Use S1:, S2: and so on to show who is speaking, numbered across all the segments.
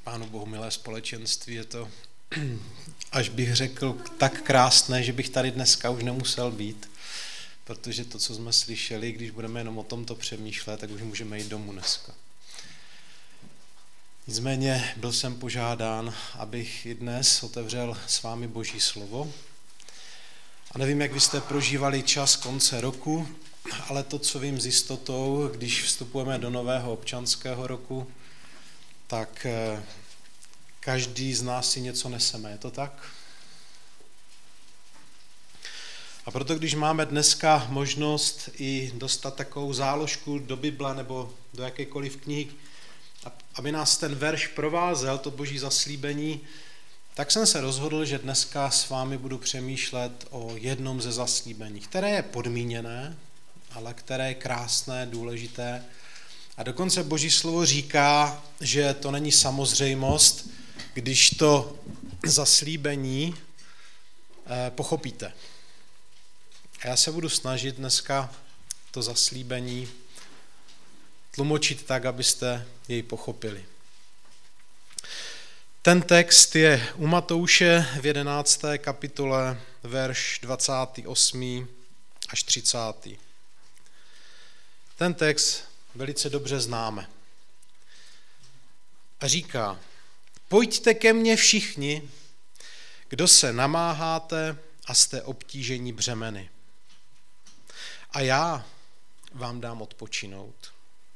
S1: Pánu Bohu milé společenství, je to, až bych řekl, tak krásné, že bych tady dneska už nemusel být, protože to, co jsme slyšeli, když budeme jenom o tomto přemýšlet, tak už můžeme jít domů dneska. Nicméně byl jsem požádán, abych i dnes otevřel s vámi Boží slovo. A nevím, jak vy jste prožívali čas konce roku, ale to, co vím s jistotou, když vstupujeme do nového občanského roku, tak každý z nás si něco neseme, je to tak? A proto, když máme dneska možnost i dostat takovou záložku do Bible nebo do jakékoliv knihy, aby nás ten verš provázel, to Boží zaslíbení, tak jsem se rozhodl, že dneska s vámi budu přemýšlet o jednom ze zaslíbení, které je podmíněné, ale které je krásné, důležité. A dokonce Boží slovo říká, že to není samozřejmost, když to zaslíbení pochopíte. A já se budu snažit dneska to zaslíbení tlumočit tak, abyste jej pochopili. Ten text je u Matouše v 11. kapitole, verš 28. až 30. Ten text velice dobře známe. A říká: Pojďte ke mně všichni, kdo se namáháte a jste obtíženi břemeny. A já vám dám odpočinout.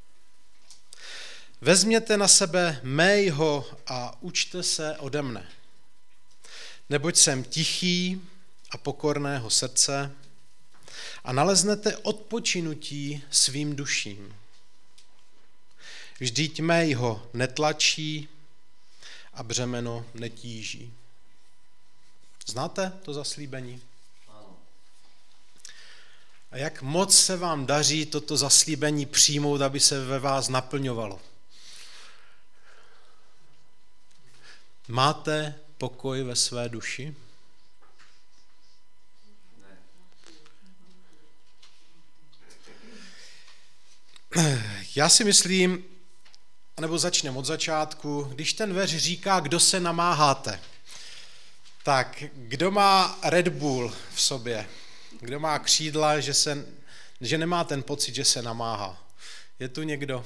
S1: Vezměte na sebe mého a učte se ode mne. Neboť jsem tichý a pokorného srdce a naleznete odpočinutí svým duším. Vždyť mého netlačí a břemeno netíží. Znáte to zaslíbení? A jak moc se vám daří toto zaslíbení přijmout, aby se ve vás naplňovalo? Máte pokoj ve své duši? Já si myslím, nebo začneme od začátku, když ten verš říká, kdo se namáháte, tak kdo má Red Bull v sobě, kdo má křídla, že nemá ten pocit, že se namáhá. Je tu někdo?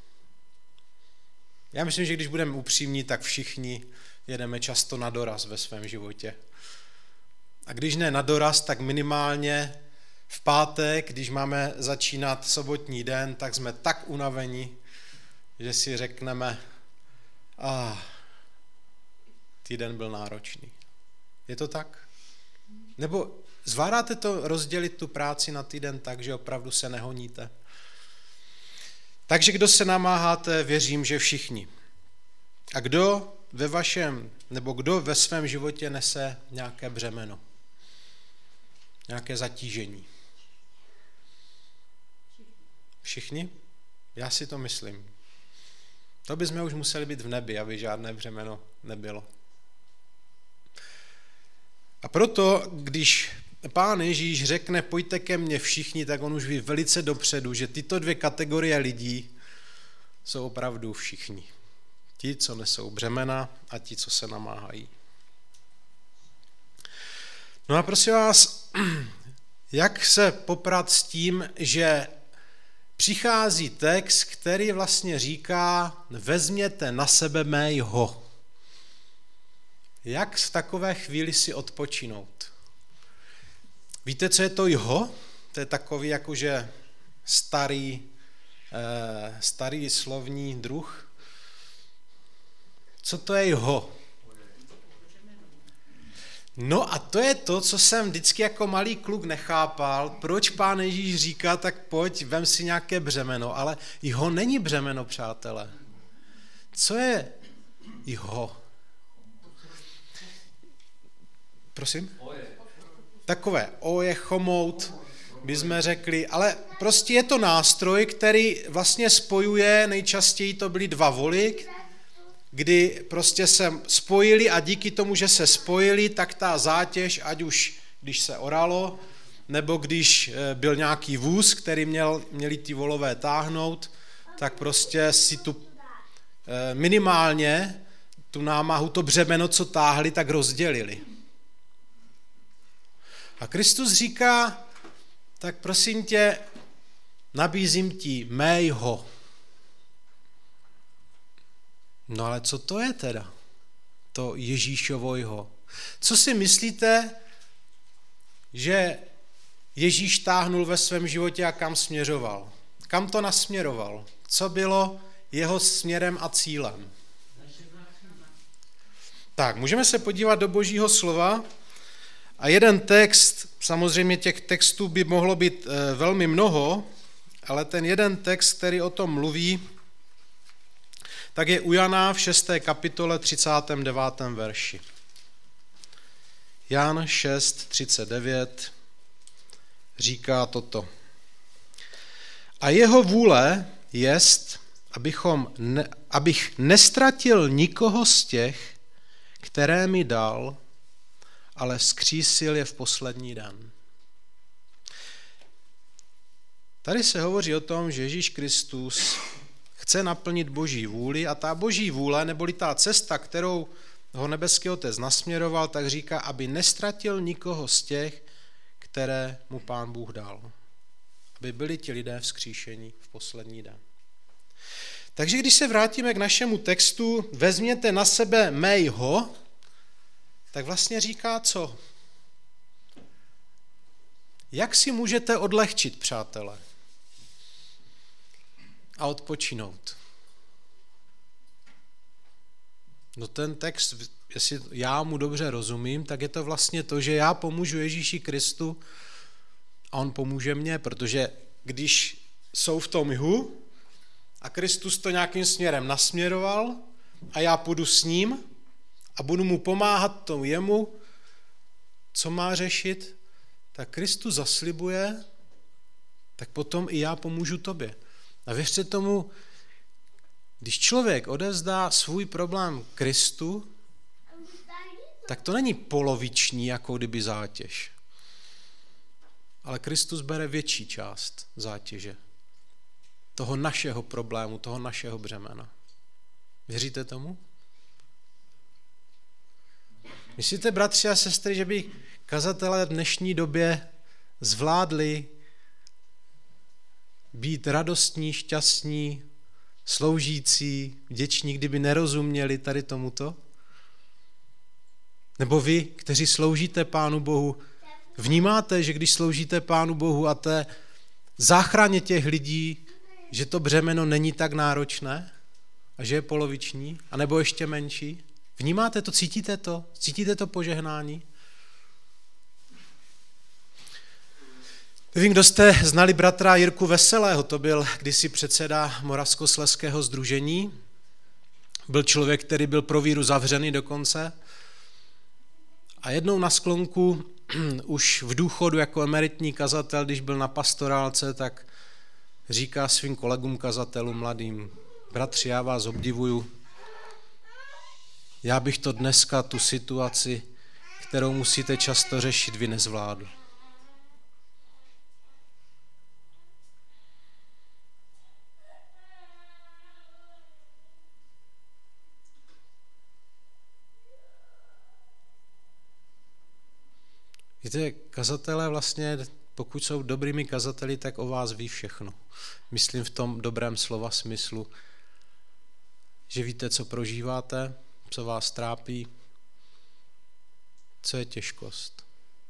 S1: Já myslím, že když budeme upřímní, tak všichni jedeme často na doraz ve svém životě. A když ne na doraz, tak minimálně v pátek, když máme začínat sobotní den, tak jsme tak unavení, že si řekneme, týden byl náročný. Je to tak? Nebo zvládáte to rozdělit tu práci na týden tak, že opravdu se nehoníte? Takže kdo se namáháte, věřím, že všichni. A kdo ve svém životě nese nějaké břemeno? Nějaké zatížení? Všichni? Já si to myslím. To bychom už museli být v nebi, aby žádné břemeno nebylo. A proto, když Pán Ježíš řekne, pojďte ke mně všichni, tak on už ví velice dopředu, že tyto dvě kategorie lidí jsou opravdu všichni. Ti, co nesou břemena, a ti, co se namáhají. No a prosím vás, jak se poprat s tím, že přichází text, který vlastně říká, vezměte na sebe mého. Jak v takové chvíli si odpočinout? Víte, co je to jho? To je takový jakože starý slovní druh. Co to je jho? No a to je to, co jsem vždycky jako malý kluk nechápal, proč Pán Ježíš říká, tak pojď, vem si nějaké břemeno, ale jho není břemeno, přátelé. Co je jho? Prosím? Takové oje, chomout, bychom řekli, ale prostě je to nástroj, který vlastně spojuje, nejčastěji to byly dva voly, kdy prostě se spojili a díky tomu, že se spojili, tak ta zátěž, ať už když se oralo, nebo když byl nějaký vůz, který měli ty volové táhnout, tak prostě si tu minimálně tu námahu, to břemeno, co táhli, tak rozdělili. A Kristus říká, tak prosím tě, nabízím ti mého. No ale co to je teda? To Ježíšovojho. Co si myslíte, že Ježíš táhnul ve svém životě a kam směřoval? Kam to nasměroval? Co bylo jeho směrem a cílem? Tak, můžeme se podívat do Božího slova a jeden text, samozřejmě těch textů by mohlo být velmi mnoho, ale ten jeden text, který o tom mluví, tak je u Jana v 6. kapitole 39. verši. Jan 6:39 říká toto. A jeho vůle jest, abych nestratil nikoho z těch, které mi dal, ale vzkřísil je v poslední den. Tady se hovoří o tom, že Ježíš Kristus chce naplnit Boží vůli a ta Boží vůle, neboli ta cesta, kterou ho nebeský Otec nasměroval, tak říká, aby nestratil nikoho z těch, které mu Pán Bůh dal. Aby byli ti lidé vzkříšení v poslední den. Takže když se vrátíme k našemu textu, vezměte na sebe mého, tak vlastně říká co? Jak si můžete odlehčit, přátelé? A odpočinout. No ten text, jestli já mu dobře rozumím, tak je to vlastně to, že já pomůžu Ježíši Kristu a on pomůže mně, protože když jsou v tom jhu a Kristus to nějakým směrem nasměroval a já půjdu s ním a budu mu pomáhat tomu jemu, co má řešit, tak Kristus zaslibuje, tak potom i já pomůžu tobě. A věřte tomu, když člověk odevzdá svůj problém Kristu, tak to není poloviční, jako kdyby zátěž. Ale Kristus bere větší část zátěže. Toho našeho problému, toho našeho břemena. Věříte tomu? Myslíte, bratři a sestry, že by kazatelé v dnešní době zvládli být radostní, šťastní, sloužící, vděční, kdyby nerozuměli tady tomuto? Nebo vy, kteří sloužíte Pánu Bohu, vnímáte, že když sloužíte Pánu Bohu a té záchraně těch lidí, že to břemeno není tak náročné a že je poloviční, anebo ještě menší? Vnímáte to, cítíte to? Cítíte to požehnání? Nevím, kdo jste znali bratra Jirku Veselého, to byl kdysi předseda Moravskoslezského sdružení. Byl člověk, který byl pro víru zavřený dokonce. A jednou na sklonku, už v důchodu jako emeritní kazatel, když byl na pastorálce, tak říká svým kolegům kazatelům mladým: bratři, já vás obdivuju. Já bych to dneska, tu situaci, kterou musíte často řešit, vy nezvládl. Víte, kazatelé vlastně, pokud jsou dobrými kazateli, tak o vás ví všechno. Myslím v tom dobrém slova smyslu, že víte, co prožíváte, co vás trápí, co je těžkost.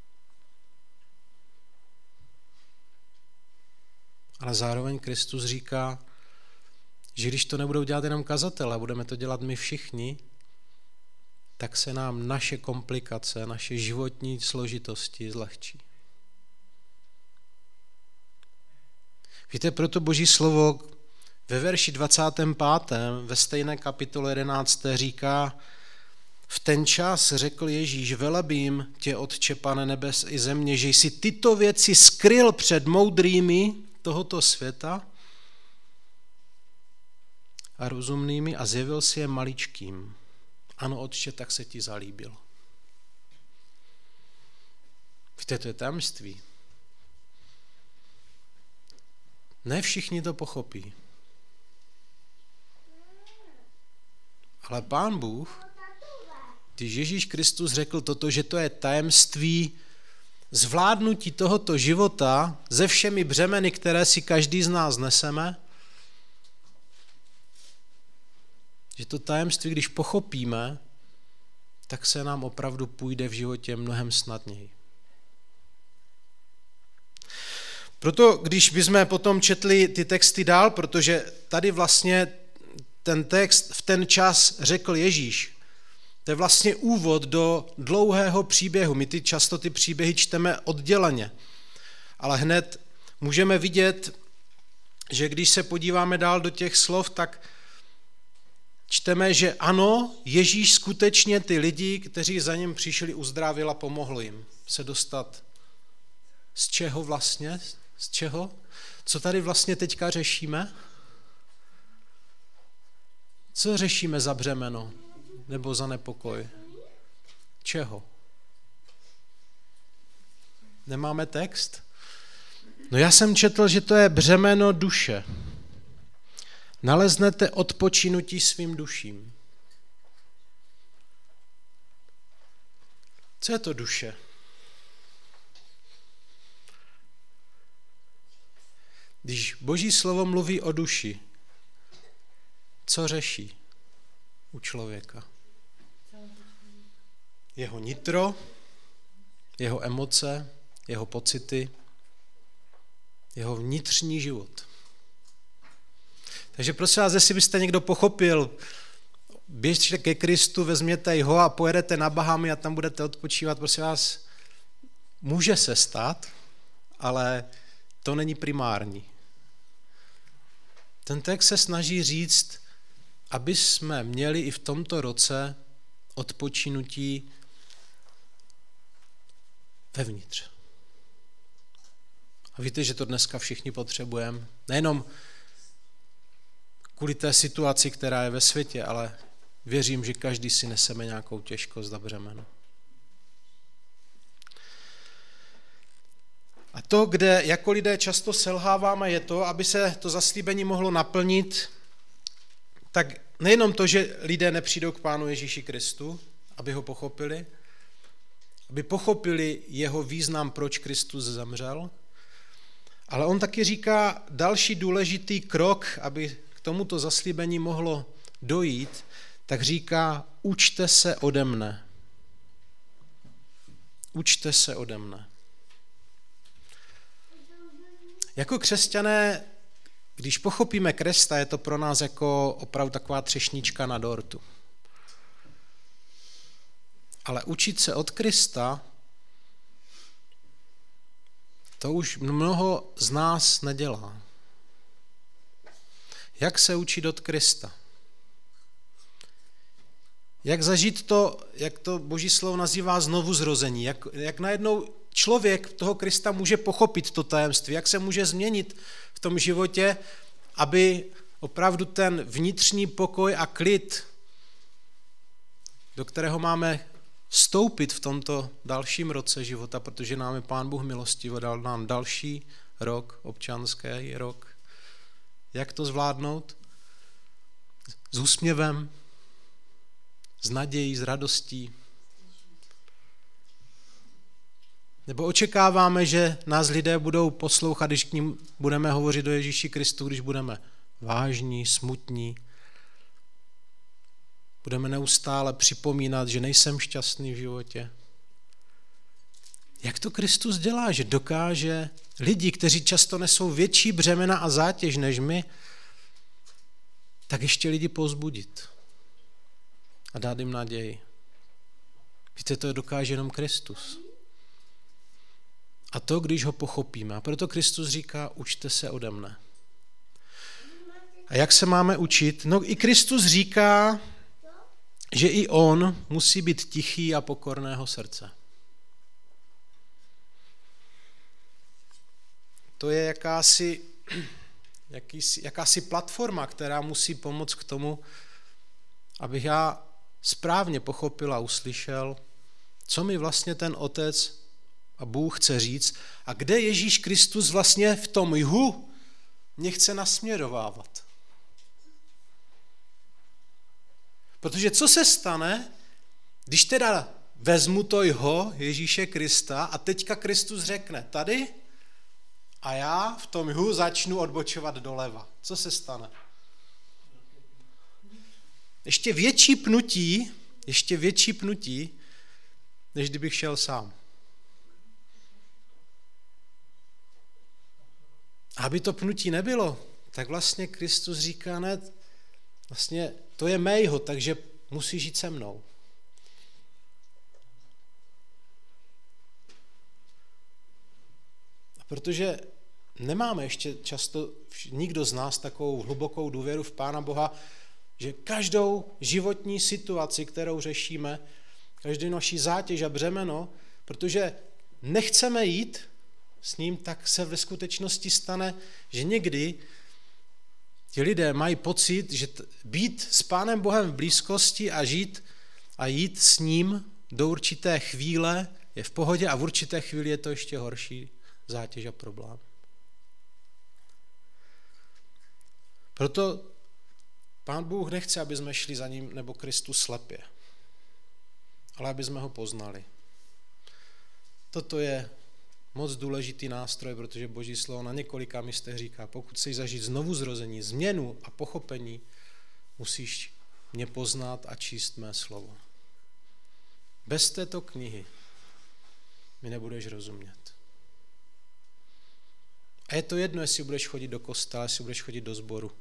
S1: Ale zároveň Kristus říká, že když to nebudou dělat jenom kazatelé, budeme to dělat my všichni, tak se nám naše komplikace, naše životní složitosti zlehčí. Víte, proto Boží slovo ve verši 25. ve stejné kapitole 11. říká: v ten čas řekl Ježíš, velebím tě, Otče, Pane nebes i země, že jsi tyto věci skryl před moudrými tohoto světa a rozumnými a zjevil si je maličkým. Ano, Otče, tak se ti zalíbil. Víte, to je tajemství. Ne všichni to pochopí. Ale Pán Bůh Když Ježíš Kristus řekl toto, že to je tajemství zvládnutí tohoto života se všemi břemeny, které si každý z nás neseme, že to tajemství, když pochopíme, tak se nám opravdu půjde v životě mnohem snadněji. Proto, když bychom potom četli ty texty dál, protože tady vlastně ten text v ten čas řekl Ježíš, to je vlastně úvod do dlouhého příběhu. My často ty příběhy čteme odděleně, ale hned můžeme vidět, že když se podíváme dál do těch slov, tak čteme, že ano, Ježíš skutečně ty lidi, kteří za ním přišli, uzdravil a pomohl jim se dostat. Z čeho vlastně? Z čeho? Co tady vlastně teďka řešíme? Co řešíme za břemeno? Nebo za nepokoj? Čeho? Nemáme text? No já jsem četl, že to je břemeno duše. Naleznete odpočinutí svým duším. Co je to duše? Když Boží slovo mluví o duši, co řeší u člověka? Jeho nitro, jeho emoce, jeho pocity, jeho vnitřní život. Takže prosím vás, jestli byste někdo pochopil, běžte ke Kristu, vezměte ho a pojedete na Bahamy a tam budete odpočívat, prosím vás, může se stát, ale to není primární. Ten text se snaží říct, aby jsme měli i v tomto roce odpočinutí vevnitř. A víte, že to dneska všichni potřebujeme. Nejenom kvůli té situaci, která je ve světě, ale věřím, že každý si neseme nějakou těžkost a břemeno. A to, kde jako lidé často selháváme, je to, aby se to zaslíbení mohlo naplnit, tak nejenom to, že lidé nepřijdou k Pánu Ježíši Kristu, aby ho pochopili, aby pochopili jeho význam, proč Kristus zemřel, ale on taky říká další důležitý krok, aby k tomuto zaslíbení mohlo dojít, tak říká, učte se ode mne. Učte se ode mne. Jako křesťané, když pochopíme Krista, je to pro nás jako opravdu taková třešnička na dortu. Ale učit se od Krista, to už mnoho z nás nedělá. Jak se učit od Krista? Jak zažít to, jak to Boží slovo nazývá znovuzrození? Jak najednou člověk toho Krista může pochopit to tajemství? Jak se může změnit v tom životě, aby opravdu ten vnitřní pokoj a klid, do kterého máme vstoupit v tomto dalším roce života, protože nám je Pán Bůh milostivo, dal nám další rok, občanský rok. Jak to zvládnout? S úsměvem, s nadějí, s radostí. Nebo očekáváme, že nás lidé budou poslouchat, když k ním budeme hovořit o Ježíši Kristu, když budeme vážní, smutní. Budeme neustále připomínat, že nejsem šťastný v životě. Jak to Kristus dělá, že dokáže lidi, kteří často nesou větší břemena a zátěž než my, tak ještě lidi povzbudit a dát jim naději. Víte, to dokáže jenom Kristus. A to, když ho pochopíme. A proto Kristus říká, učte se ode mne. A jak se máme učit? No i Kristus říká, že i on musí být tichý a pokorného srdce. To je jakási platforma, která musí pomoct k tomu, abych já správně pochopil a uslyšel, co mi vlastně ten Otec a Bůh chce říct a kde Ježíš Kristus vlastně v tom jhu mě chce nasměrovávat. Protože co se stane, Když teda vezmu to jeho, Ježíše Krista, a teďka Kristus řekne tady a já v tom jhu začnu odbočovat doleva. Co se stane? Ještě větší pnutí, než kdybych šel sám. A aby to pnutí nebylo, tak vlastně Kristus říká, ne, vlastně to je mého, takže musí žít se mnou. A protože nemáme ještě často nikdo z nás takovou hlubokou důvěru v Pána Boha, že každou životní situaci, kterou řešíme, každou naši zátěž a břemeno, protože nechceme jít s ním, tak se ve skutečnosti stane, že někdy ti lidé mají pocit, že být s Pánem Bohem v blízkosti a žít a jít s ním do určité chvíle je v pohodě a v určité chvíli je to ještě horší zátěž a problém. Proto Pán Bůh nechce, aby jsme šli za ním nebo Kristus slepě, ale aby jsme ho poznali. Toto je moc důležitý nástroj, protože Boží slovo na několika místech říká, pokud chceš zažít znovu zrození, změnu a pochopení, musíš mě poznat a číst mé slovo. Bez této knihy mi nebudeš rozumět. A je to jedno, jestli budeš chodit do kostela, jestli budeš chodit do sboru.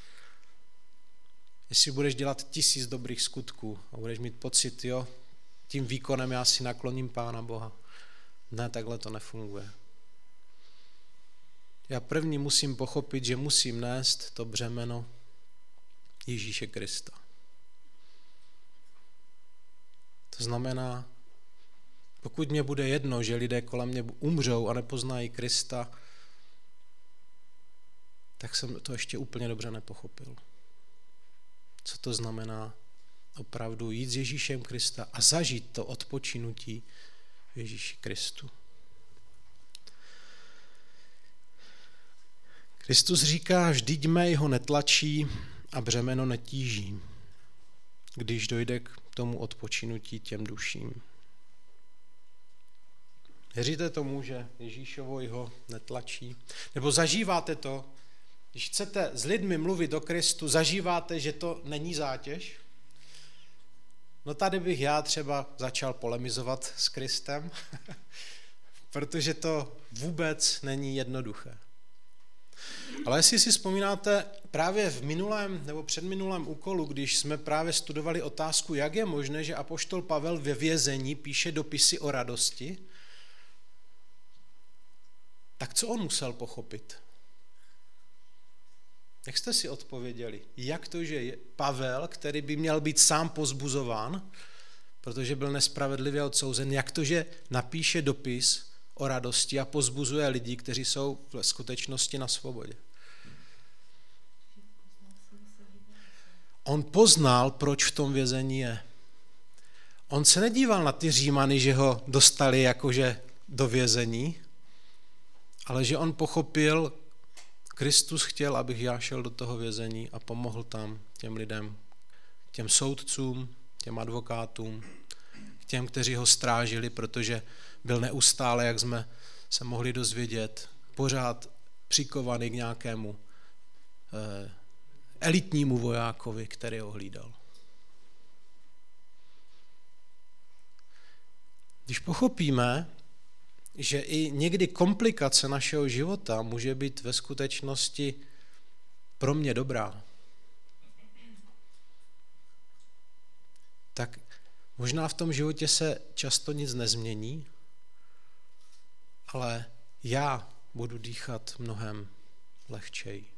S1: Jestli budeš dělat 1000 dobrých skutků a budeš mít pocit, jo, tím výkonem já si nakloním Pána Boha. Ne, takhle to nefunguje. Já první musím pochopit, že musím nést to břemeno Ježíše Krista. To znamená, pokud mě bude jedno, že lidé kolem mě umřou a nepoznají Krista, tak jsem to ještě úplně dobře nepochopil. Co to znamená opravdu jít s Ježíšem Krista a zažít to odpočinutí v Ježíši Kristu. Kristus říká, vždyť mé ho netlačí a břemeno netíží, když dojde k tomu odpočinutí těm duším. Věříte tomu, že Ježíšovo jeho netlačí? Nebo zažíváte to, když chcete s lidmi mluvit o Kristu, zažíváte, že to není zátěž? No tady bych já třeba začal polemizovat s Kristem, protože to vůbec není jednoduché. Ale jestli si vzpomínáte, právě v minulém nebo předminulém úkolu, když jsme právě studovali otázku, jak je možné, že apoštol Pavel ve vězení píše dopisy o radosti, tak co on musel pochopit? Jak jste si odpověděli? Jak to, že Pavel, který by měl být sám pozbuzován, protože byl nespravedlivě odsouzen, jak to, že napíše dopis o radosti a pozbuzuje lidi, kteří jsou v skutečnosti na svobodě? On poznal, proč v tom vězení je. On se nedíval na ty Římany, že ho dostali jakože do vězení, ale že on pochopil, Kristus chtěl, abych já šel do toho vězení a pomohl tam těm lidem, těm soudcům, těm advokátům, těm, kteří ho strážili, protože byl neustále, jak jsme se mohli dozvědět, pořád přikovaný k nějakému elitnímu vojákovi, který ho hlídal. Když pochopíme, že i někdy komplikace našeho života může být ve skutečnosti pro mě dobrá, tak možná v tom životě se často nic nezmění, ale já budu dýchat mnohem lehčeji.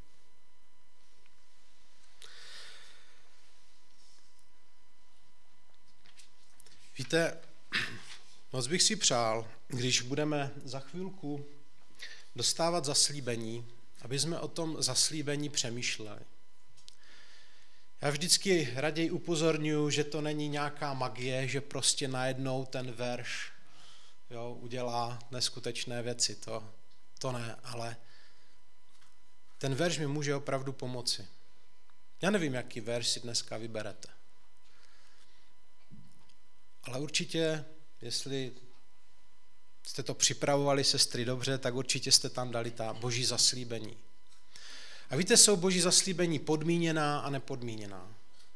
S1: Víte, moc bych si přál, když budeme za chvilku dostávat zaslíbení, aby jsme o tom zaslíbení přemýšleli. Já vždycky raději upozorňuji, že to není nějaká magie, že prostě najednou ten verš udělá neskutečné věci. To ne, ale ten verš mi může opravdu pomoci. Já nevím, jaký verš si dneska vyberete. Ale určitě, jestli jste to připravovali, sestry, dobře, tak určitě jste tam dali ta boží zaslíbení. A víte, jsou boží zaslíbení podmíněná a nepodmíněná.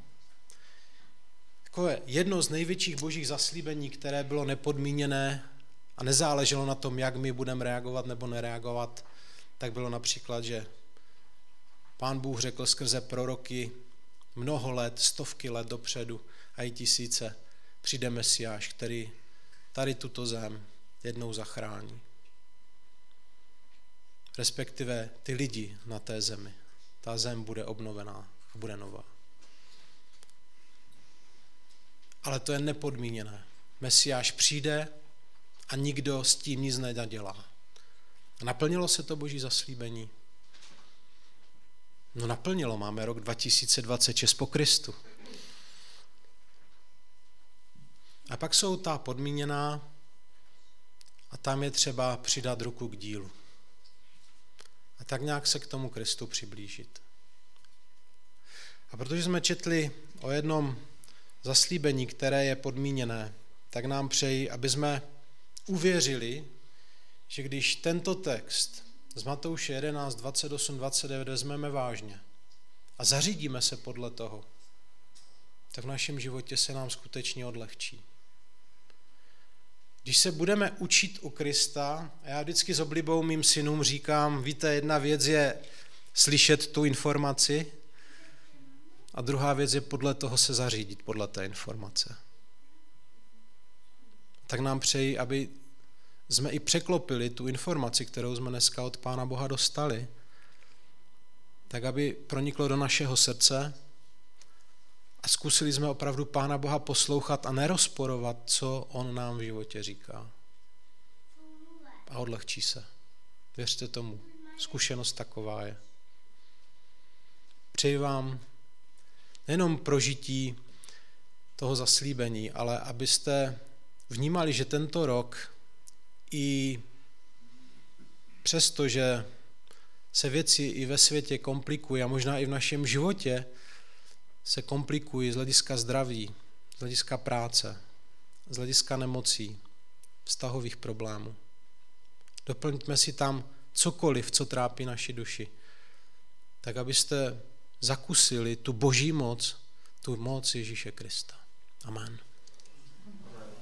S1: Takové jedno z největších božích zaslíbení, které bylo nepodmíněné a nezáleželo na tom, jak my budeme reagovat nebo nereagovat, tak bylo například, že Pán Bůh řekl skrze proroky mnoho let, stovky let dopředu a i tisíce, přijde Mesiáš, který tady tuto zem jednou zachrání. Respektive ty lidi na té zemi. Ta zem bude obnovená a bude nová. Ale to je nepodmíněné. Mesiáš přijde a nikdo s tím nic nedělá. A naplnilo se to boží zaslíbení? No naplnilo, máme rok 2026 po Kristu. A pak jsou ta podmíněná a tam je třeba přidat ruku k dílu. A tak nějak se k tomu Kristu přiblížit. A protože jsme četli o jednom zaslíbení, které je podmíněné, tak nám přeji, aby jsme uvěřili, že když tento text z Matouše 11, 28, 29 vezmeme vážně a zařídíme se podle toho, tak v našem životě se nám skutečně odlehčí. Když se budeme učit u Krista, a já vždycky s oblibou mým synům říkám, víte, jedna věc je slyšet tu informaci a druhá věc je podle toho se zařídit, podle té informace. Tak nám přeji, aby jsme i překlopili tu informaci, kterou jsme dneska od Pána Boha dostali, tak aby proniklo do našeho srdce a zkusili jsme opravdu Pána Boha poslouchat a nerozporovat, co on nám v životě říká. A odlehčí se. Věřte tomu. Zkušenost taková je. Přeji vám nejenom prožití toho zaslíbení, ale abyste vnímali, že tento rok i přesto, že se věci i ve světě komplikují a možná i v našem životě se komplikují z hlediska zdraví, z hlediska práce, z hlediska nemocí, vztahových problémů. Doplňme si tam cokoliv, co trápí naši duši, tak abyste zakusili tu boží moc, tu moc Ježíše Krista. Amen.